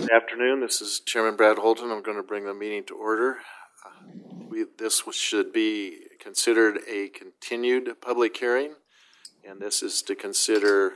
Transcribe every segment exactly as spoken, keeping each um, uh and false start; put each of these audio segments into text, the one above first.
Good afternoon. This is Chairman Brad Holton. I'm going to bring the meeting to order. Uh, we, this should be considered a continued public hearing, and this is to consider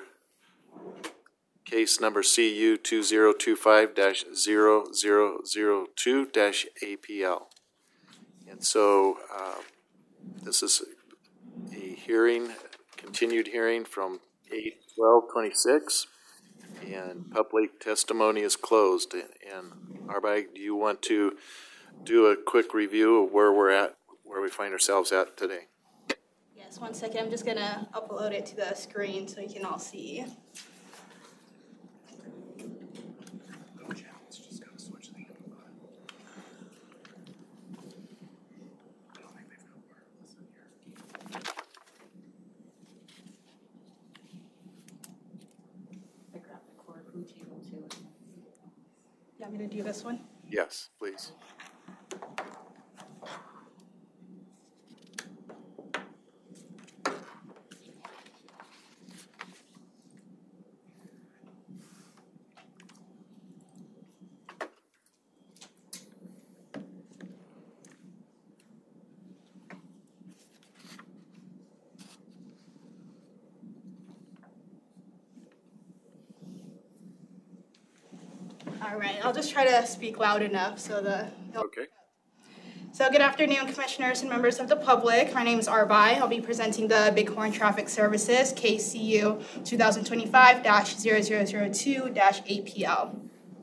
case number C U two zero two five dash zero zero zero two dash A P L. And so uh, this is a hearing, continued hearing from eight twelve twenty-six. And public testimony is closed. And Arbai, do you want to do a quick review of where we're at, where we find ourselves at today? Yes, one second. I'm just going to upload it to the screen so you can all see. You want me to do this one? Yes, please. All right, I'll just try to speak loud enough so the... Okay. So good afternoon, commissioners and members of the public. My name is Arbai. I'll be presenting the Bighorn Traffic Services, K C U twenty twenty-five dash zero zero zero two dash A P L.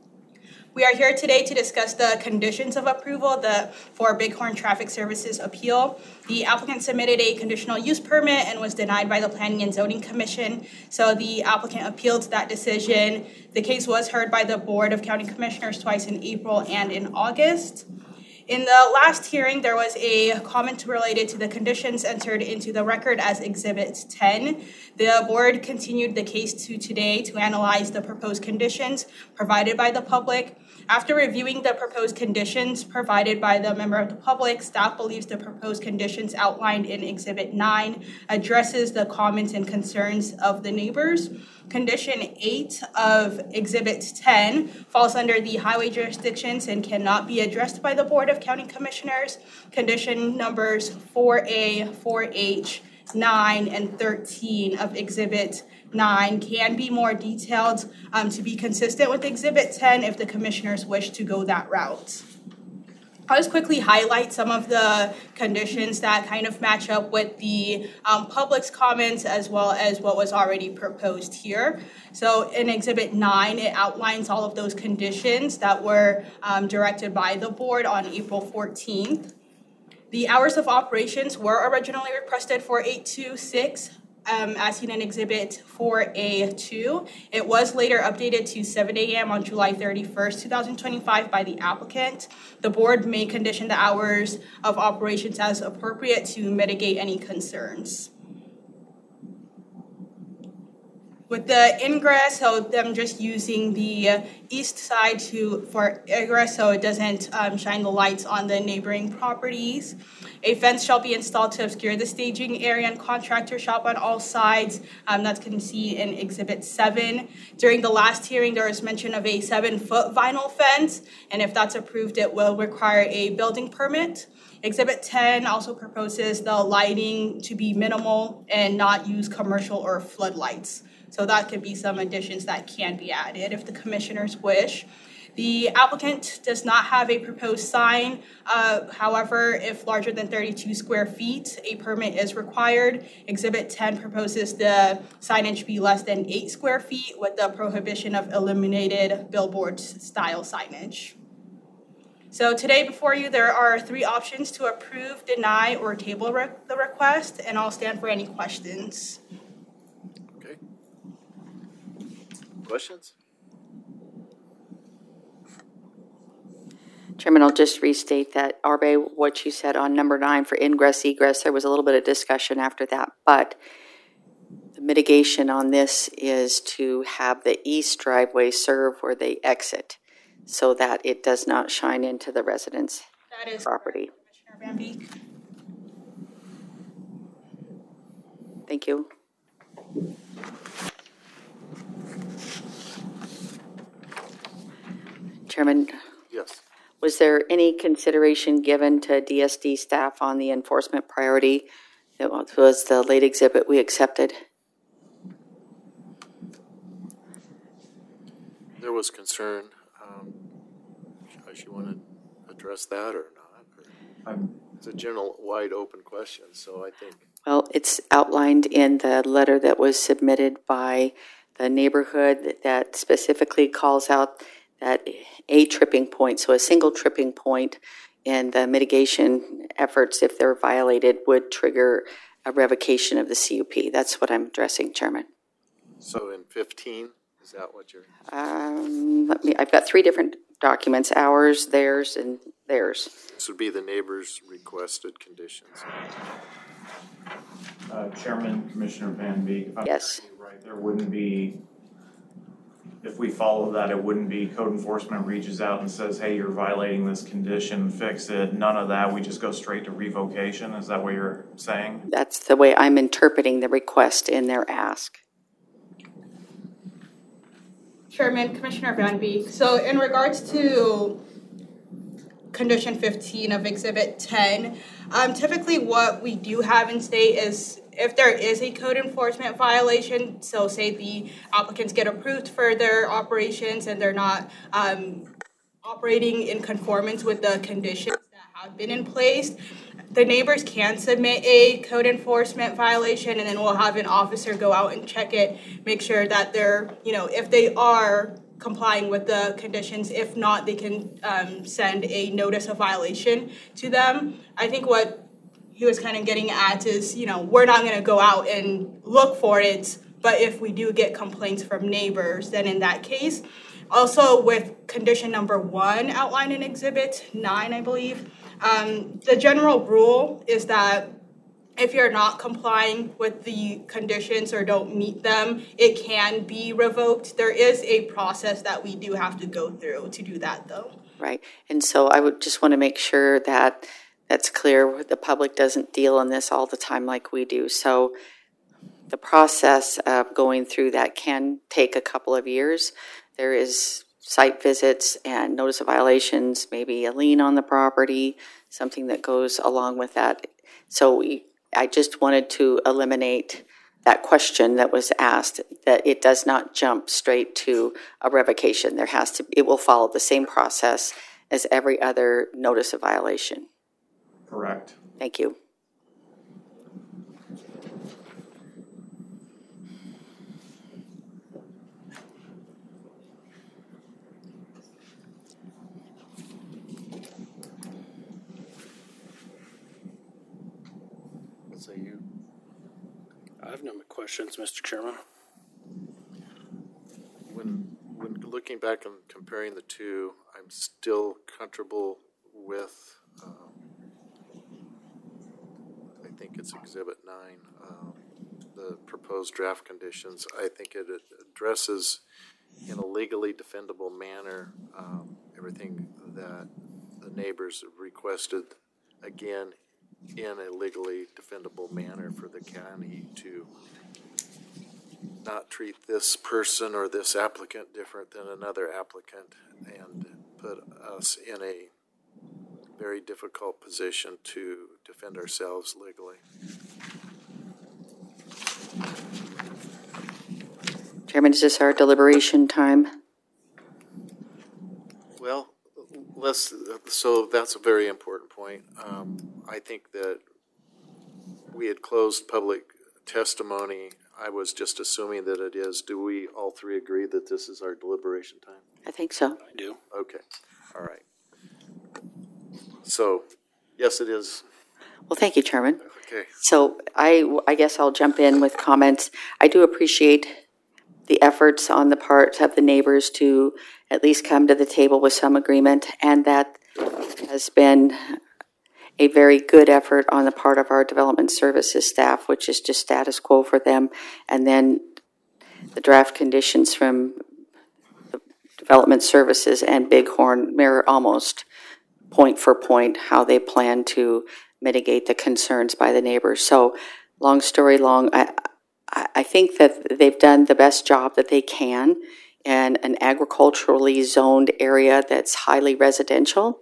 We are here today to discuss the conditions of approval the, for Bighorn Traffic Services appeal. The applicant submitted a conditional use permit and was denied by the Planning and Zoning Commission. So the applicant appealed that decision. The case was heard by the Board of County Commissioners twice in April and in August. In the last hearing, there was a comment related to the conditions entered into the record as Exhibit ten. The board continued the case to today to analyze the proposed conditions provided by the public. After reviewing the proposed conditions provided by the member of the public, staff believes the proposed conditions outlined in Exhibit nine addresses the comments and concerns of the neighbors. Condition eight of Exhibit ten falls under the highway jurisdictions and cannot be addressed by the Board of County Commissioners. Condition numbers four A, four H, nine, and thirteen of Exhibit nine can be more detailed um, to be consistent with Exhibit ten if the commissioners wish to go that route. I'll just quickly highlight some of the conditions that kind of match up with the um, public's comments as well as what was already proposed here. So in Exhibit nine, it outlines all of those conditions that were um, directed by the board on April fourteenth. The hours of operations were originally requested for eight to six. Um, as seen in Exhibit four A two. It was later updated to seven a.m. on July thirty-first, twenty twenty-five by the applicant. The board may condition the hours of operations as appropriate to mitigate any concerns. With the ingress, so them just using the uh, east side to for egress so it doesn't um, shine the lights on the neighboring properties. A fence shall be installed to obscure the staging area and contractor shop on all sides. Um, that's can see in Exhibit seven. During the last hearing, there was mention of a seven-foot vinyl fence, and if that's approved, it will require a building permit. Exhibit ten also proposes the lighting to be minimal and not use commercial or floodlights. So that could be some additions that can be added if the commissioners wish. The applicant does not have a proposed sign. Uh, however, if larger than thirty-two square feet, a permit is required. Exhibit ten proposes the signage be less than eight square feet with the prohibition of illuminated billboard style signage. So today before you, there are three options to approve, deny, or table re- the request, and I'll stand for any questions. Okay. Questions? Chairman, I'll just restate that, Arbe, what you said on number nine for ingress, egress, there was a little bit of discussion after that, but the mitigation on this is to have the east driveway serve where they exit so that it does not shine into the residents' That is property. correct, Commissioner Van Beek. Thank you. Chairman, Yes. was there any consideration given to D S D staff on the enforcement priority that was the late exhibit we accepted? There was concern. Um, Josh, you want to address that or not? Or- I'm, It's a general, wide open question, so I think, Well, it's outlined in the letter that was submitted by the neighborhood that specifically calls out that a tripping point, so a single tripping point in the mitigation efforts, if they're violated, would trigger a revocation of the C U P. That's what I'm addressing, Chairman. so in fifteen, is that what you're, Um, let me, I've got three different documents, ours, theirs, and theirs. this would be the neighbors' requested conditions. uh, Chairman, Commissioner Van Beek, if I'm Yes. right, there wouldn't be, if we follow that, it wouldn't be code enforcement reaches out and says, hey, you're violating this condition, fix it. None of that. We just go straight to revocation. Is that what you're saying? That's the way I'm interpreting the request in their ask. Chairman, Commissioner Van Beek. So in regards to condition fifteen of Exhibit ten, um, typically what we do have in state is if there is a code enforcement violation, so say the applicants get approved for their operations and they're not um, operating in conformance with the conditions that have been in place, the neighbors can submit a code enforcement violation, and then we'll have an officer go out and check it, make sure that they're, you know, if they are complying with the conditions. If not, they can um, send a notice of violation to them. I think what he was kind of getting at is, you know, we're not going to go out and look for it, but if we do get complaints from neighbors, then in that case, also with condition number one outlined in Exhibit nine, I believe, um, the general rule is that if you're not complying with the conditions or don't meet them, it can be revoked. There is a process that we do have to go through to do that, though. Right. And so I would just want to make sure that that's clear. The public doesn't deal in this all the time like we do. So the process of going through that can take a couple of years. There is site visits and notice of violations, maybe a lien on the property, something that goes along with that. So we, I just wanted to eliminate that question that was asked, that it does not jump straight to a revocation. There has to, it will follow the same process as every other notice of violation. Correct. Thank you. what say you? I have no questions, Mister Chairman. When, when looking back and comparing the two, I'm still comfortable with, um, I think it's Exhibit nine, um, the proposed draft conditions. I think it addresses in a legally defendable manner um, everything that the neighbors have requested, again, in a legally defendable manner for the county to not treat this person or this applicant different than another applicant and put us in a very difficult position to defend ourselves legally. Chairman, is this our deliberation time? Well, let's, so that's a very important point. Um, I think that we had closed public testimony. I was just assuming that it is. Do we all three agree that this is our deliberation time? I think so. I do. Okay, all right. So, yes, it is. Well, thank you, Chairman. Okay. So I, I guess I'll jump in with comments. I do appreciate the efforts on the part of the neighbors to at least come to the table with some agreement, and that has been a very good effort on the part of our development services staff, which is just status quo for them, and then the draft conditions from the development services and Bighorn mirror almost point for point how they plan to mitigate the concerns by the neighbors. So long story long, I, I think that they've done the best job that they can in an agriculturally zoned area that's highly residential.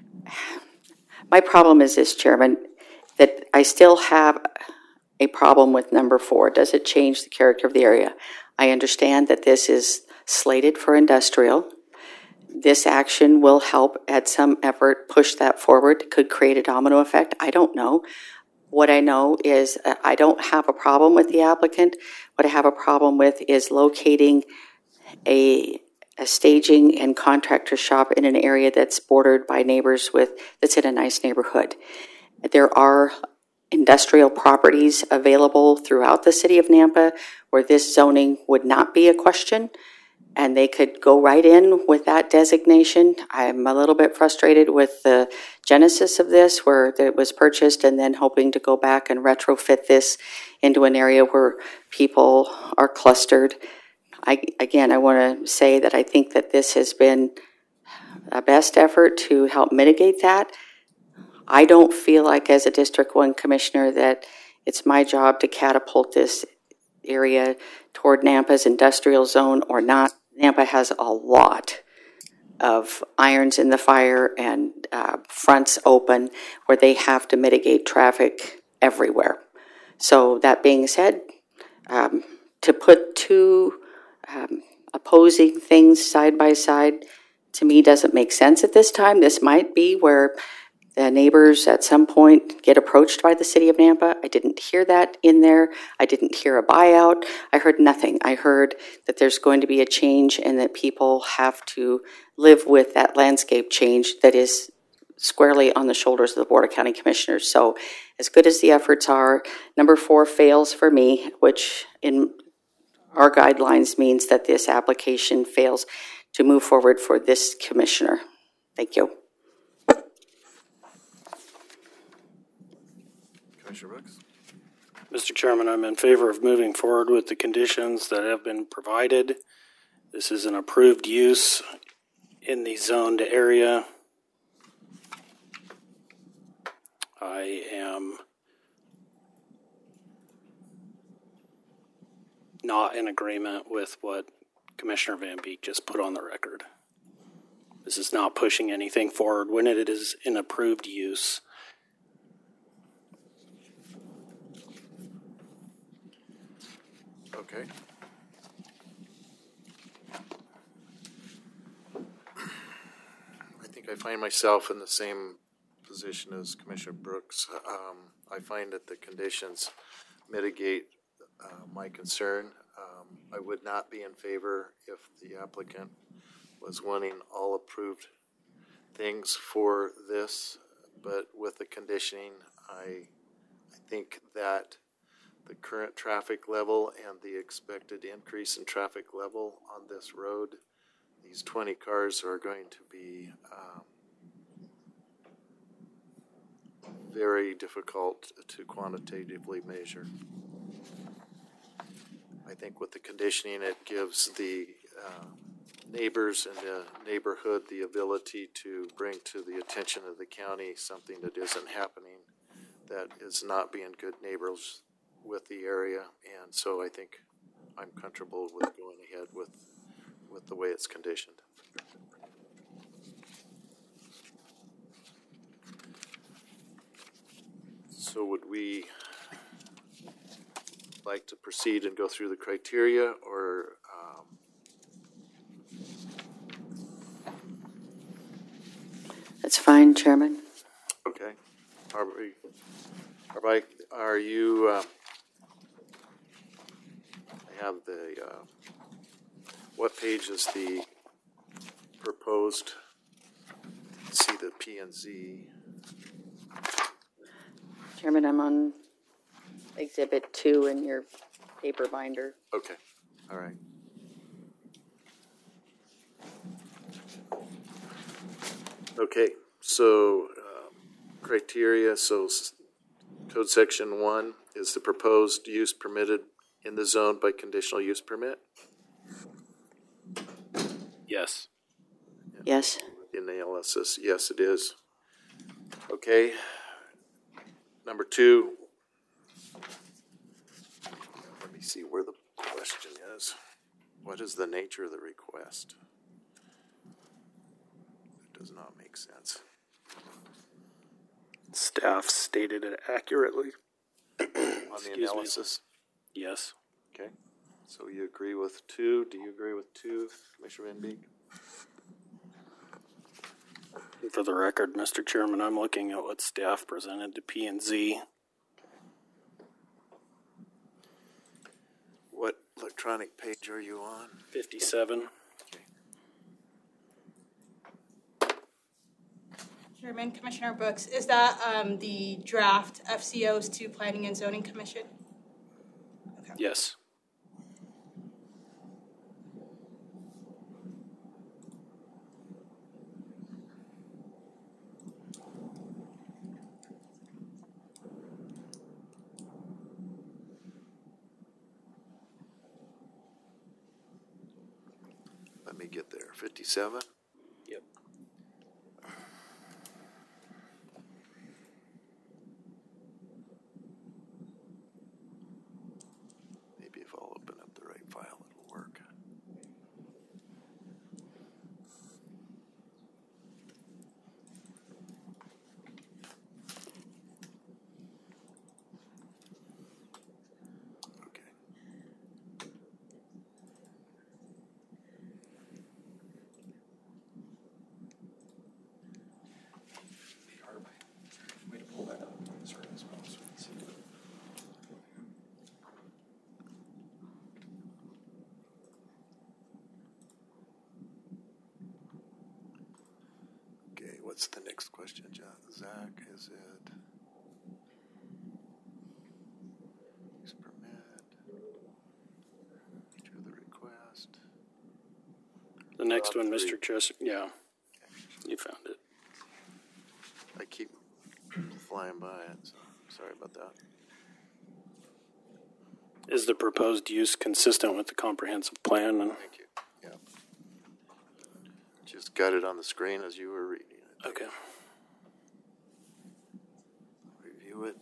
My problem is this, Chairman, that I still have a problem with number four. Does it change the character of the area? I understand that this is slated for industrial. This action will help at some effort push that forward, could create a domino effect. I don't know. What I know is uh, I don't have a problem with the applicant. What I have a problem with is locating a, a staging and contractor shop in an area that's bordered by neighbors with, that's in a nice neighborhood. There are industrial properties available throughout the city of Nampa where this zoning would not be a question, and they could go right in with that designation. I'm a little bit frustrated with the genesis of this, where it was purchased and then hoping to go back and retrofit this into an area where people are clustered. I, again, I want to say that I think that this has been a best effort to help mitigate that. I don't feel like, as a District one Commissioner, that it's my job to catapult this area toward Nampa's industrial zone or not. Nampa has a lot of irons in the fire and uh, fronts open where they have to mitigate traffic everywhere. So that being said, um, to put two um, opposing things side by side, to me doesn't make sense at this time. This might be where the neighbors at some point get approached by the city of Nampa. I didn't hear that in there. I didn't hear a buyout. I heard nothing. I heard that there's going to be a change and that people have to live with that landscape change that is squarely on the shoulders of the Board of County Commissioners. So as good as the efforts are, number four fails for me, which in our guidelines means that this application fails to move forward for this commissioner. Thank you. Commissioner Brooks? Mister Chairman, I'm in favor of moving forward with the conditions that have been provided. This is an approved use in the zoned area. I am not in agreement with what Commissioner Van Beek just put on the record. This is not pushing anything forward when it is an approved use. Okay. I think I find myself in the same position as Commissioner Brooks. Um, I find that the conditions mitigate uh, my concern. Um, I would not be in favor if the applicant was wanting all approved things for this, but with the conditioning, I, I think that the current traffic level and the expected increase in traffic level on this road, these twenty cars are going to be um, very difficult to quantitatively measure. I think with the conditioning, it gives the uh, neighbors in the neighborhood the ability to bring to the attention of the county something that isn't happening, that is not being good neighbors with the area, and so I think I'm comfortable with going ahead with with the way it's conditioned. So would we like to proceed and go through the criteria, or um, That's fine, Chairman. okay? Are we? Are, we, are you? Uh, I have the. Uh, what page is the proposed? Let's see the P and Z. Chairman, I'm on Exhibit two in your paper binder. Okay, all right. Okay, so um, criteria, so s- code section one is the proposed use permitted in the zone by conditional use permit Yes. Yes. in the L S S. Yes, it is. Okay. Number two. Let me see where the question is. What is the nature of the request? request. That does not make sense. Staff stated it accurately. On the Excuse me. analysis? Yes. Okay. So you agree with two? Do you agree with two, Commissioner Van Beek? For the record, Mister Chairman, I'm looking at what staff presented to P and Z. What electronic page are you on? fifty-seven. Chairman, Commissioner Brooks, is that um, the draft F C Os to Planning and Zoning Commission? Okay. Yes. Let me get there. fifty-seven? Yep. Maybe if I'll open up the right file, it'll work. Okay. Way to pull that up. Sorry, as well. Okay, what's the next question, John? Zach, is it? Use permit. To the request. The next Uh, one, three. Mister Chester. Yeah. You found it. I keep flying by it, so sorry about that. Is the proposed use consistent with the comprehensive plan? And Thank you. Yeah. Just got it on the screen as you were reading it. okay. Review it.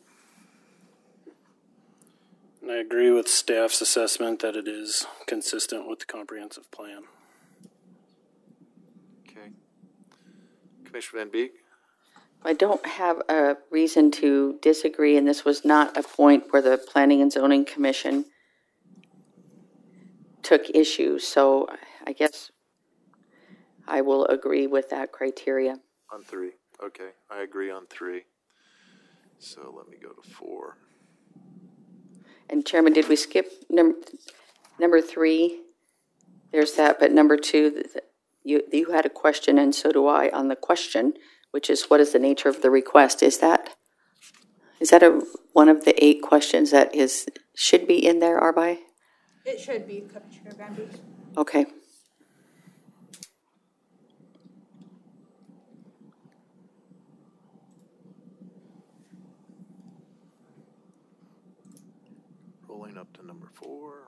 And I agree with staff's assessment that it is consistent with the comprehensive plan. Okay. Commissioner Van Beek? I don't have a reason to disagree, and this was not a point where the Planning and Zoning Commission took issue, so I guess I will agree with that criteria. On three. Okay, I agree on three. So let me go to four. And Chairman, did we skip num- number three? There's that, but number two, th- th- you, you had a question, and so do I, on the question, which is what is the nature of the request? Is that is that a one of the eight questions that is should be in there, Arbai? It should be, Commissioner Van Beek. Okay. Rolling up to number four.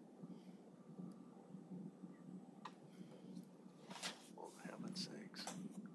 Oh, heaven's sakes.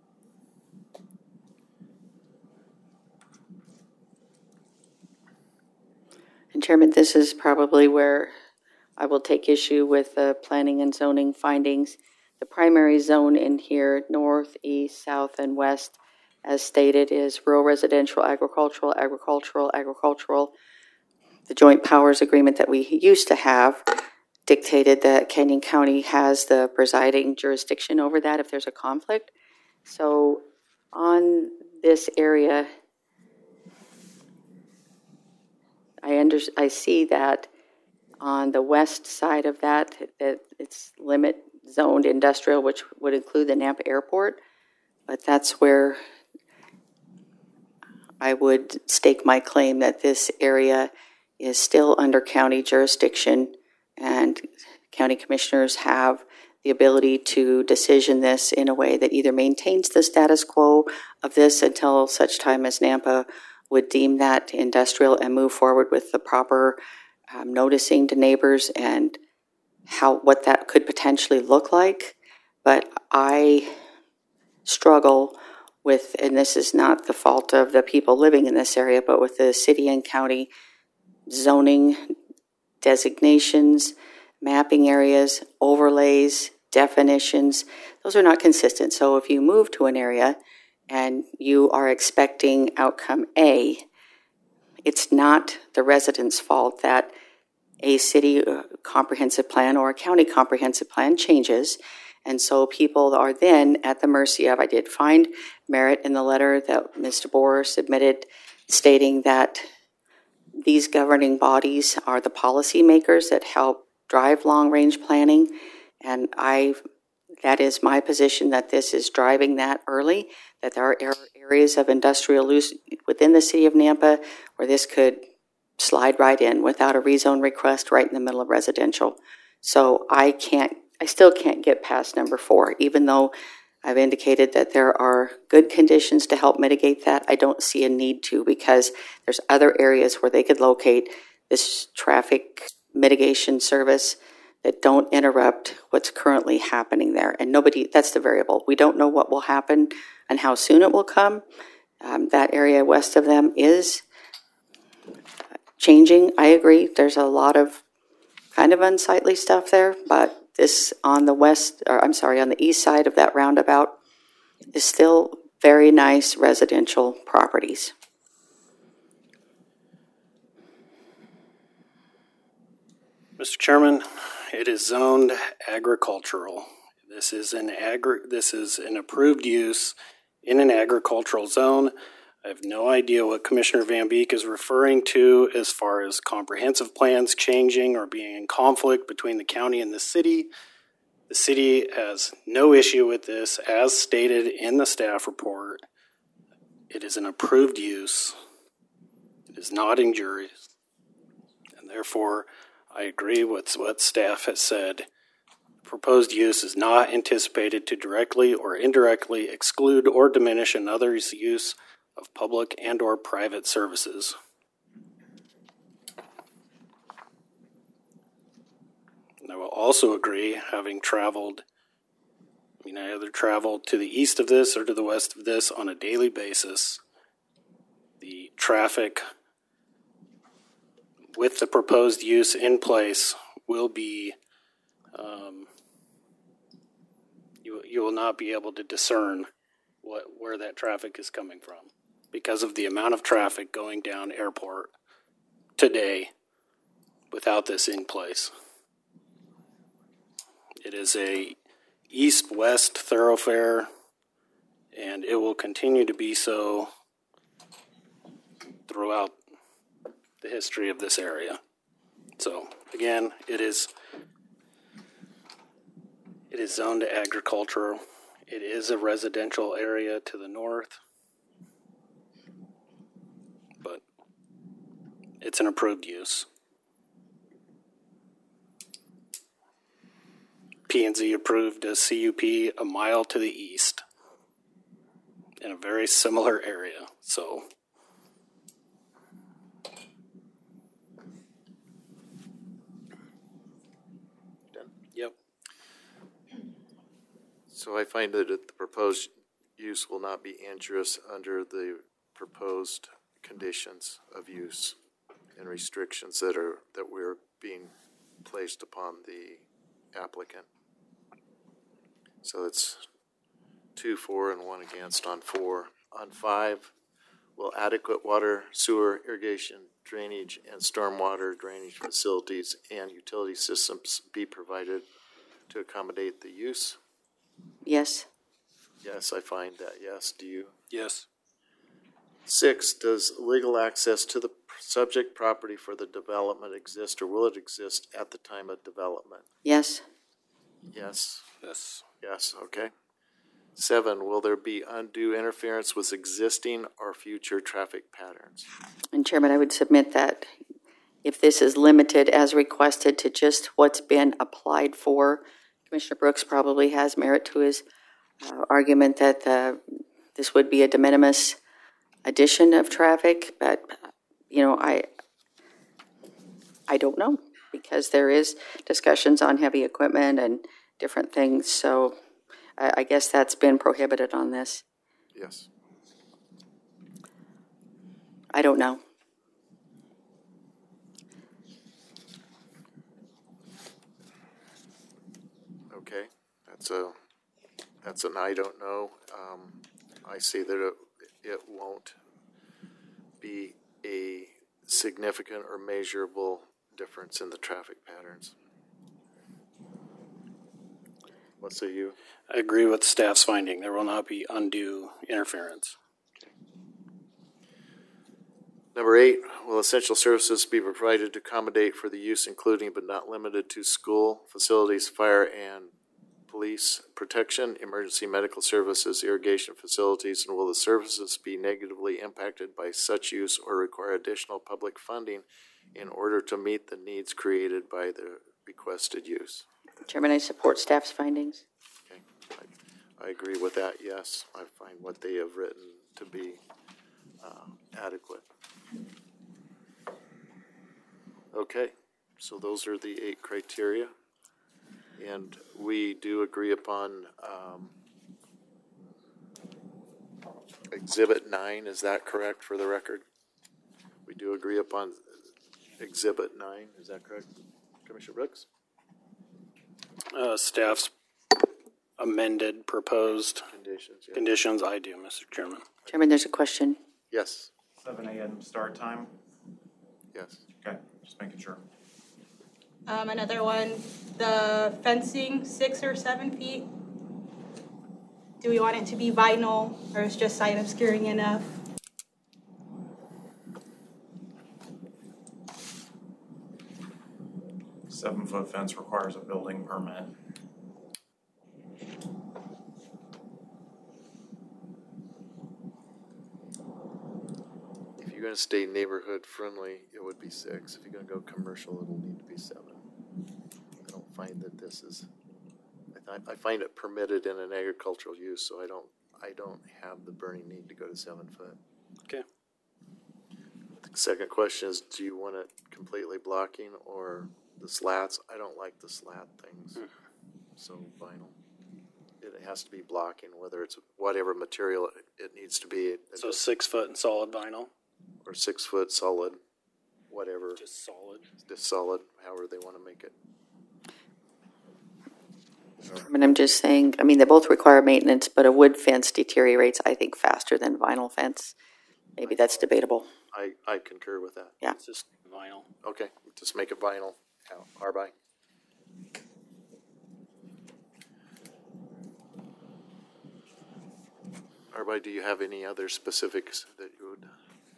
And Chairman, this is probably where I will take issue with the planning and zoning findings. The primary zone in here, north, east, south, and west, as stated, is rural residential, agricultural, agricultural, agricultural. The joint powers agreement that we used to have dictated that Canyon County has the presiding jurisdiction over that if there's a conflict. So on this area, I under, I see that on the west side of that, that it's limit zoned industrial, which would include the Nampa Airport, but that's where I would stake my claim that this area is still under county jurisdiction, and county commissioners have the ability to decision this in a way that either maintains the status quo of this until such time as Nampa would deem that industrial and move forward with the proper um, noticing to neighbors and how what that could potentially look like. But I struggle with, and this is not the fault of the people living in this area, but with the city and county zoning designations, mapping areas, overlays, definitions, those are not consistent. So if you move to an area and you are expecting outcome A, it's not the residents' fault that a city comprehensive plan or a county comprehensive plan changes. And so people are then at the mercy of, I did find merit in the letter that Mister DeBoer submitted stating that these governing bodies are the policymakers that help drive long-range planning. And I, that is my position, that this is driving that early, that there are areas of industrial use within the city of Nampa where this could slide right in without a rezone request right in the middle of residential. So I can't, I still can't get past number four, even though I've indicated that there are good conditions to help mitigate that. I don't see a need to, because there's other areas where they could locate this traffic mitigation service that don't interrupt what's currently happening there. And nobody, that's the variable. We don't know what will happen and how soon it will come. Um, that area west of them is changing. I agree. There's a lot of kind of unsightly stuff there, but this on the west, or I'm sorry, on the east side of that roundabout is still very nice residential properties. Mister Chairman, it is zoned agricultural. This is an agri- this is an approved use in an agricultural zone. I have no idea what Commissioner Van Beek is referring to as far as comprehensive plans changing or being in conflict between the county and the city. The city has no issue with this, as stated in the staff report. It is an approved use. It is not injurious. And therefore, I agree with what staff has said. Proposed use is not anticipated to directly or indirectly exclude or diminish another's use of public and or private services. And I will also agree, having traveled, I mean, I either travel to the east of this or to the west of this on a daily basis, the traffic with the proposed use in place will be, um, you, you will not be able to discern what where that traffic is coming from, because of the amount of traffic going down airport today without this in place. It is a east-west thoroughfare, and it will continue to be so throughout the history of this area. So again, it is it is zoned to agricultural. It is a residential area to the north, but it's an approved use. P and Z approved a C U P a mile to the east in a very similar area. So Done. Yep. So I find that the proposed use will not be injurious under the proposed conditions of use and restrictions that are, that we're being placed upon the applicant. So it's two, four, and one against on four. On five, will adequate water, sewer, irrigation, drainage, and stormwater drainage facilities and utility systems be provided to accommodate the use? Yes. Yes, I find that, yes. Do you? Yes. Six, does legal access to the subject property for the development exist, or will it exist at the time of development? Yes. Yes. Yes. Yes, okay. Seven, will there be undue interference with existing or future traffic patterns? And Chairman, I would submit that if this is limited as requested to just what's been applied for, Commissioner Brooks probably has merit to his uh, argument that the, this would be a de minimis addition of traffic, but, you know, I, I don't know, because there is discussions on heavy equipment and different things, so I, I guess that's been prohibited on this. Yes. I don't know. Okay. That's a, that's an I don't know. Um, I see that it, it won't be a significant or measurable difference in the traffic patterns. What say you? I agree with staff's finding. There will not be undue interference. Number eight, will essential services be provided to accommodate for the use including but not limited to school, facilities, fire and police protection, emergency medical services, irrigation facilities, and will the services be negatively impacted by such use or require additional public funding in order to meet the needs created by the requested use? Chairman, I support staff's findings. Okay, I, I agree with that, yes. I find what they have written to be uh, adequate. Okay, so those are the eight criteria. And we do agree upon um, Exhibit nine, is that correct for the record? We do agree upon Exhibit nine, is that correct? Commissioner Brooks? Uh, staff's amended proposed Conditions, yeah. conditions, I do, Mister Chairman. Chairman, there's a question. Yes, Seven a.m. start time? yes. Okay, just making sure. Um, another one, the fencing, six or seven feet. Do we want it to be vinyl or is just sight obscuring enough? Seven-foot fence requires a building permit. If you're gonna stay neighborhood friendly, it would be six. If you're gonna go commercial, it'll need to be seven. I don't find that this is, I, I find it permitted in an agricultural use, so I don't, I don't have the burning need to go to seven foot. Okay. The second question is, do you want it completely blocking or the slats? I don't like the slat things, so vinyl. It has to be blocking, whether it's whatever material it, it needs to be. So six foot and solid vinyl? Or six foot solid, whatever, Just solid. just solid, however they want to make it. Chairman, I'm just saying, I mean, they both require maintenance, but a wood fence deteriorates, I think, faster than vinyl fence. Maybe that's debatable. I, I concur with that. Yeah. It's just vinyl. Okay, just make it vinyl. Arby? Arby, do you have any other specifics that you would,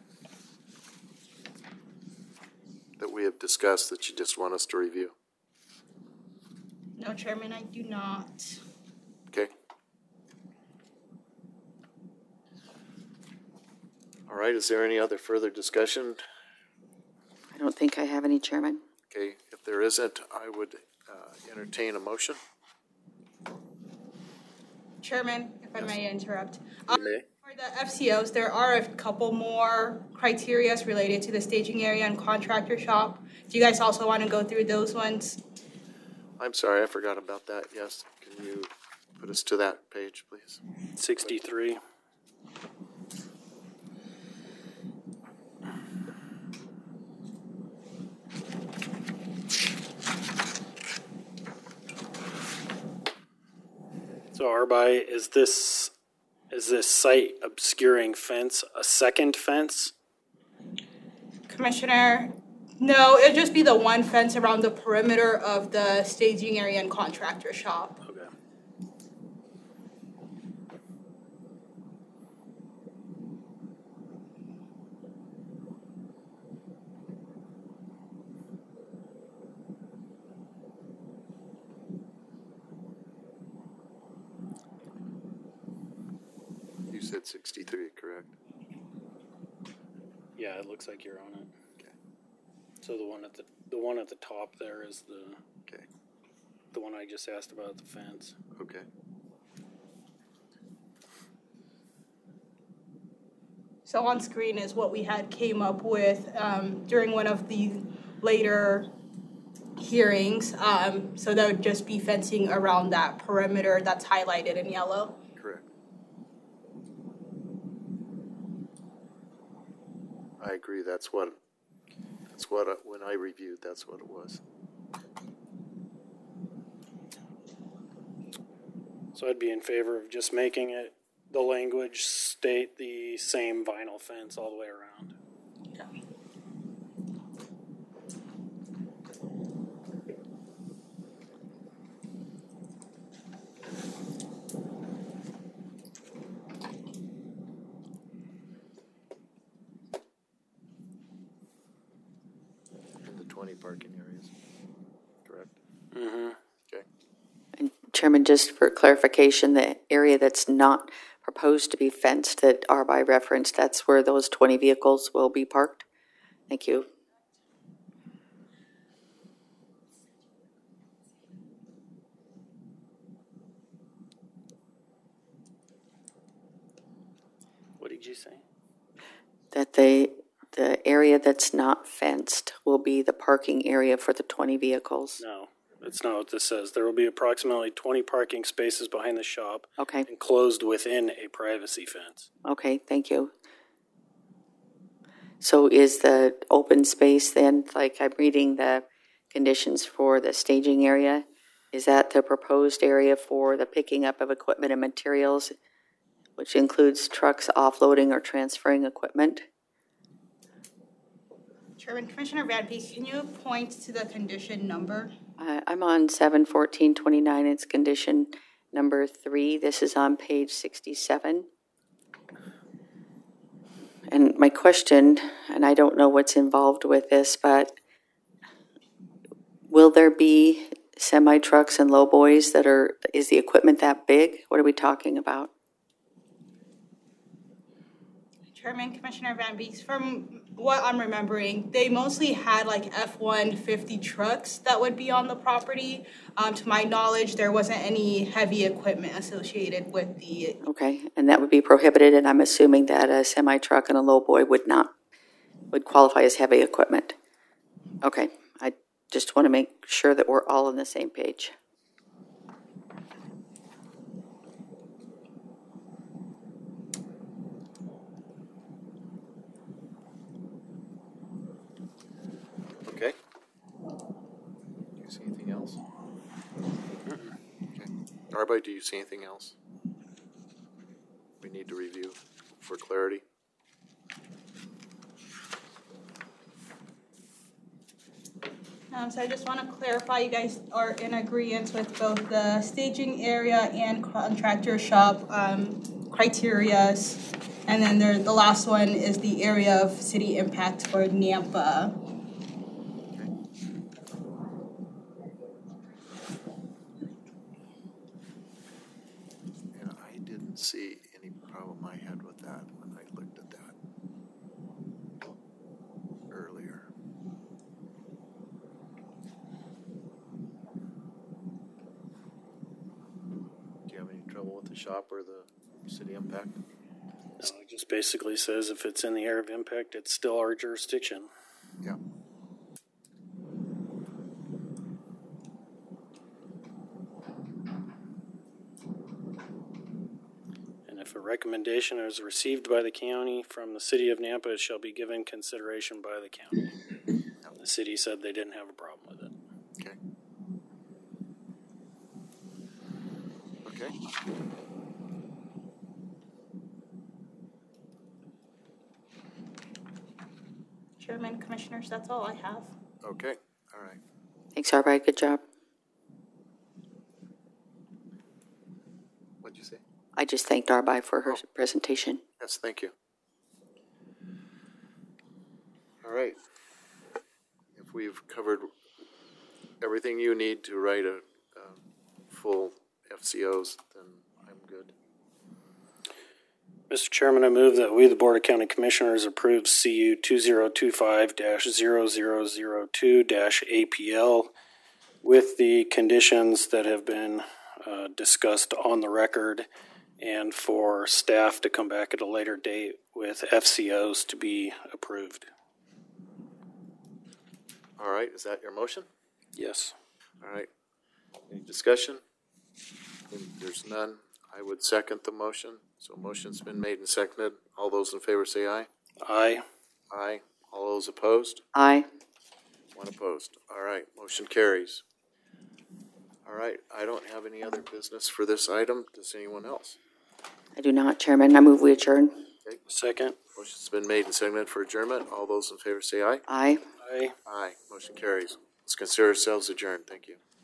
that we have discussed that you just want us to review? No, Chairman, I do not. Okay. All right, is there any other further discussion? I don't think I have any, Chairman. Okay, if there isn't, I would uh, entertain a motion. Chairman, if I may interrupt. You Um, may. For the F C Os, there are a couple more criterias related to the staging area and contractor shop. Do you guys also want to go through those ones? I'm sorry, I forgot about that, yes. Can you put us to that page, please? Sixty-three. So Arby, is this, is this site obscuring fence a second fence? Commissioner, no, it'd just be the one fence around the perimeter of the staging area and contractor shop. Okay. You said sixty-three, correct? Yeah, it looks like you're on it. Okay. So the one at the, the one at the top there is the, Okay, the one I just asked about, the fence. okay. So on screen is what we had came up with um, during one of the later hearings. Um, so that would just be fencing around that perimeter that's highlighted in yellow. Correct. I agree, that's what, that's what, I- when I reviewed, that's what it was. So I'd be in favor of just making it, the language state the same vinyl fence all the way around. In the twenty parking areas, correct? Mm-hmm. Okay. And Chairman, just for clarification, the area that's not proposed to be fenced that Arby referenced, that's where those twenty vehicles will be parked? Thank you. What did you say? That they, the area that's not fenced will be the parking area for the twenty vehicles? No, that's not what this says. There will be approximately twenty parking spaces behind the shop, Okay, enclosed within a privacy fence. okay, thank you. So is the open space then, like I'm reading the conditions for the staging area, is that the proposed area for the picking up of equipment and materials, which includes trucks offloading or transferring equipment? Chairman, Commissioner Van Peek, can you point to the condition number? Uh, I'm on seven fourteen twenty-nine, it's condition number three. This is on page sixty-seven. And my question, and I don't know what's involved with this, but will there be semi-trucks and lowboys that are, is the equipment that big? What are we talking about? Chairman, Commissioner Van Beeks, from what I'm remembering, they mostly had like F one fifty trucks that would be on the property. Um, to my knowledge, there wasn't any heavy equipment associated with the. Okay, and that would be prohibited, and I'm assuming that a semi-truck and a lowboy would not, would qualify as heavy equipment. Okay, I just want to make sure that we're all on the same page. Okay. Do you see anything else? Okay. Arby, do you see anything else we need to review for clarity? Um, so I just want to clarify, you guys are in agreement with both the staging area and contractor shop um, criterias. And then there, the last one is the area of city impact for Nampa. And I didn't see any problem I had with that when I looked at that earlier. Do you have any trouble with the shop or the city impact? No, it just basically says if it's in the area of impact, it's still our jurisdiction. Yeah. And if a recommendation is received by the county from the city of Nampa, it shall be given consideration by the county. The city said they didn't have a problem with it. Okay. Okay. Chairman, Commissioners, that's all I have. Okay. All right. Thanks, Arby, good job. What'd you say? I just thanked Arby for her presentation. Yes, thank you. All right. If we've covered everything you need to write a, a full F C Os, then I'm good. Mister Chairman, I move that we, the Board of County Commissioners, approve C U two zero two five dash zero zero zero two dash A P L with the conditions that have been uh, discussed on the record, and for staff to come back at a later date with F C Os to be approved. All right, is that your motion? Yes. All right. Any discussion? If there's none, I would second the motion. So motion's been made and seconded. All those in favor say aye. Aye. Aye. All those opposed? Aye. One opposed. All right, motion carries. All right, I don't have any other business for this item. Does anyone else? I do not, Chairman. I move we adjourn. Second. Motion's been made and seconded for adjournment. All those in favor say aye. Aye. Aye. Aye. Motion carries. Let's consider ourselves adjourned. Thank you.